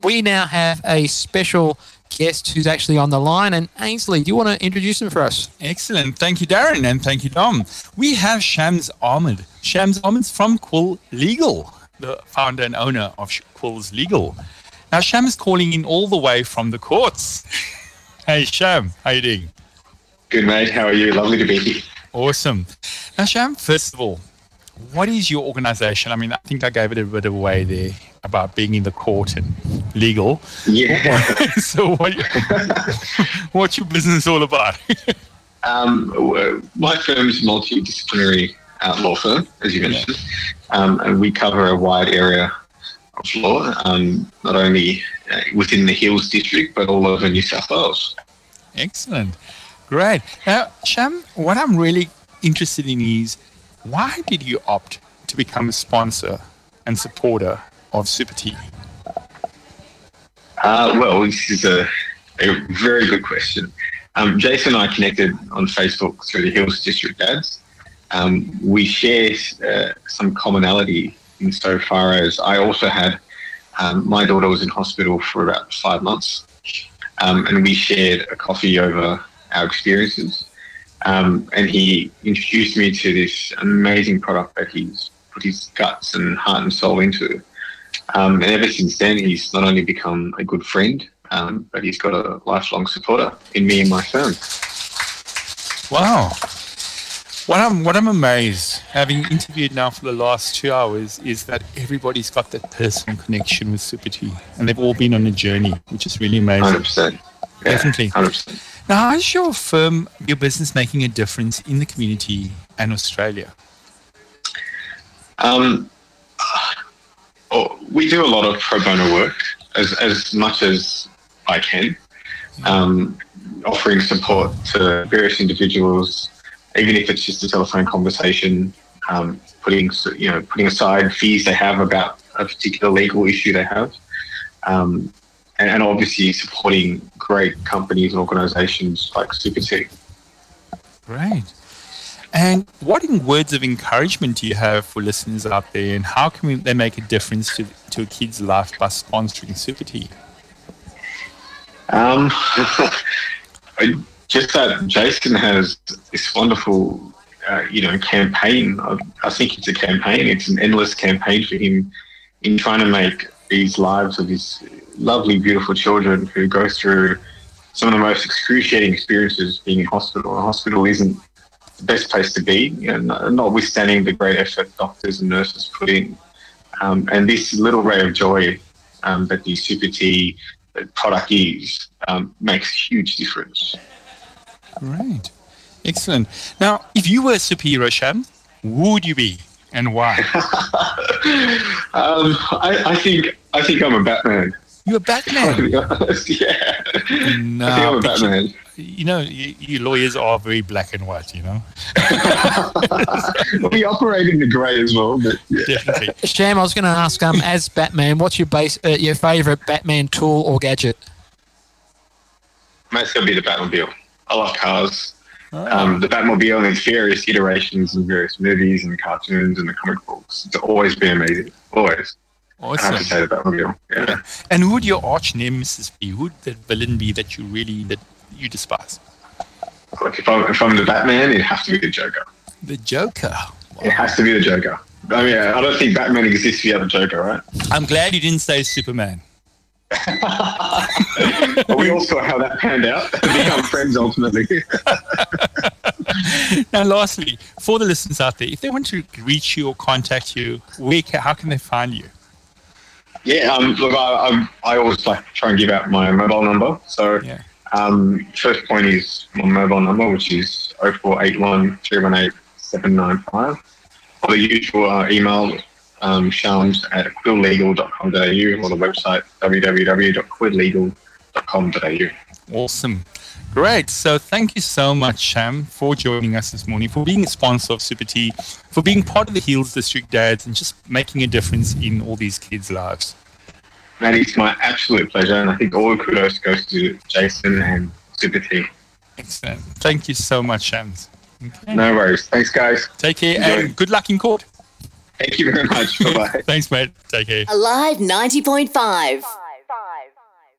we now have a special guest who's actually on the line. And Ainsley, do you want to introduce him for us? Excellent. Thank you, Darren, and thank you, Dom. We have Shams Ahmed. Shams Ahmed's from Quill Legal, the founder and owner of Quill's Legal. Now, Sham is calling in all the way from the courts. Hey, Sham, how you doing? Good, mate. How are you? Lovely to be here. Awesome. Now, Sham, first of all, what is your organization? I mean, I think I gave it a bit away there about being in the court and legal. Yeah. So what's your business all about? My firm's multidisciplinary law firm, as you mentioned, and we cover a wide area of law, not only within the Hills district, but all over New South Wales. Excellent. Great. Now, Sham, what I'm really interested in is, why did you opt to become a sponsor and supporter of Super T? Well, this is a very good question. Jason and I connected on Facebook through the Hills District Dads. We share some commonality insofar as I also had, my daughter was in hospital for about 5 months, and we shared a coffee over our experiences. And he introduced me to this amazing product that he's put his guts and heart and soul into. And ever since then, he's not only become a good friend, but he's got a lifelong supporter in me and my firm. Wow. What I'm amazed, having interviewed now for the last 2 hours, is that everybody's got that personal connection with Super T, and they've all been on a journey, which is really amazing. 100%. Yeah, Definitely. 100%. Now, how is your firm, your business, making a difference in the community and Australia? We do a lot of pro bono work, as much as I can, offering support to various individuals, even if it's just a telephone conversation, putting aside fees they have about a particular legal issue they have, and obviously supporting great companies and organisations like Super T. Great. And what words of encouragement do you have for listeners out there, and how can they make a difference to a kid's life by sponsoring Super T? Just that Jason has this wonderful, campaign. I think it's a campaign. It's an endless campaign for him in trying to make these lives of these lovely, beautiful children who go through some of the most excruciating experiences being in hospital. A hospital isn't the best place to be, notwithstanding the great effort doctors and nurses put in. And this little ray of joy that the Super T product is makes a huge difference. Great. Excellent. Now, if you were a superhero, Sham, who would you be and why? I think I'm a Batman. You're a Batman? To be honest, yeah. No, I think I'm a Batman. You lawyers are very black and white, We operate in the grey as well, but yeah. Definitely. Sham, I was going to ask, as Batman, what's your favourite Batman tool or gadget? Mate, it's going to be the Batmobile. I love cars. The Batmobile and its various iterations in various movies and cartoons and the comic books. It's always been amazing. Always. Awesome. I have to say the Batmobile. Yeah. And who would your arch nemesis be? Who would the villain be that you despise? Like if I'm the Batman, it'd have to be the Joker. The Joker? Wow. It has to be the Joker. I mean, I don't think Batman exists without the Joker, right? I'm glad you didn't say Superman. We all saw how that panned out. Become friends ultimately. Now, lastly, for the listeners out there, if they want to reach you or contact you, how can they find you? Yeah, look, I always like to try and give out my mobile number. So, first point is my mobile number, which is 0481 318 795. Or the usual email, shams@quilllegal.com.au, or the website www.quilllegal.com.au. Awesome. Great. So thank you so much, Sham, for joining us this morning, for being a sponsor of Super T, for being part of the Hills District Dads, and just making a difference in all these kids' lives. Matt, it's my absolute pleasure, and I think all the kudos goes to Jason and Super T. Excellent. Thank you so much, Shams. Okay. No worries. Thanks, guys. Take care, and good luck in court. Thank you very much. Bye-bye. Thanks, mate. Take care. Alive 90.5.